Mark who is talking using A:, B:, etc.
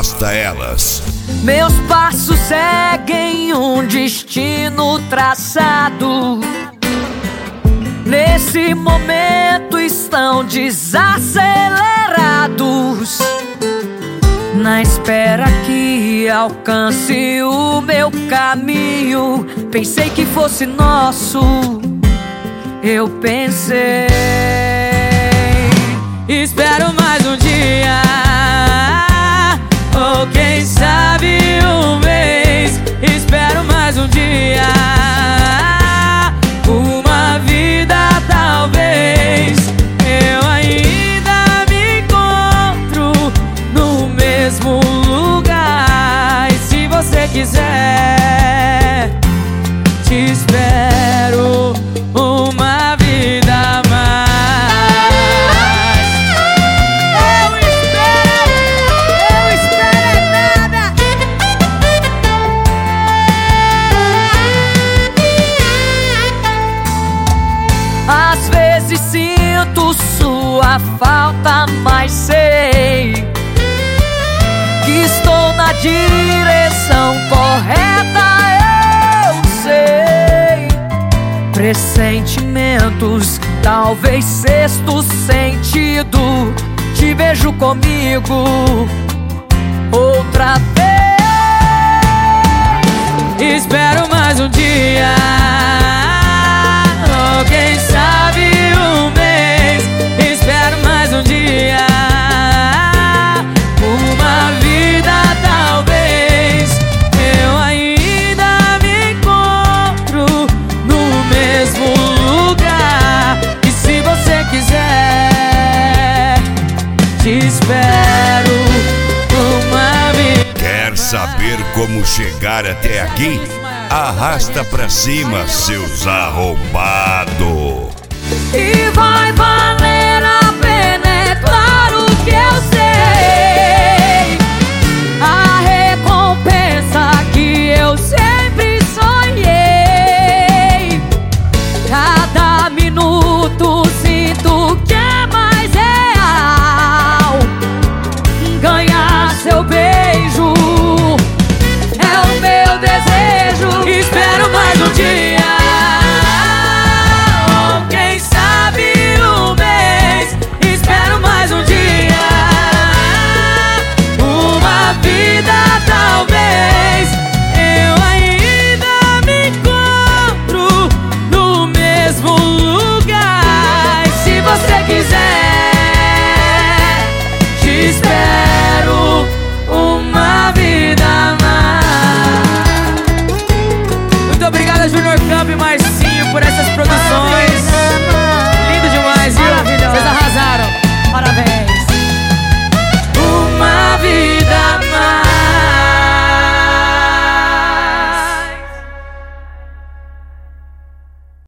A: Arrasta Elas.
B: Meus passos seguem um destino traçado. Nesse momento estão desacelerados, na espera que alcance o meu caminho. Pensei que fosse nosso, eu pensei. Espero mais um dia, ou quem sabe um mês. Espero mais um dia, uma vida talvez. Eu ainda me encontro no mesmo lugar. E se você quiser, te espero uma vida a mais. Eu espero nada. Às vezes sinto sua falta, mas sei que estou na direção correta. Eu sei. Pressentimentos, talvez sexto sentido. Te vejo comigo outra vez. Espero mais um dia, ou quem sabe um mês. Espero mais um dia, uma vida talvez. Eu ainda me encontro no mesmo lugar. E se você quiser, te espero uma vida.
A: Quer saber como chegar até aqui? Arrasta pra cima, seus arrombados.
B: E vai valer.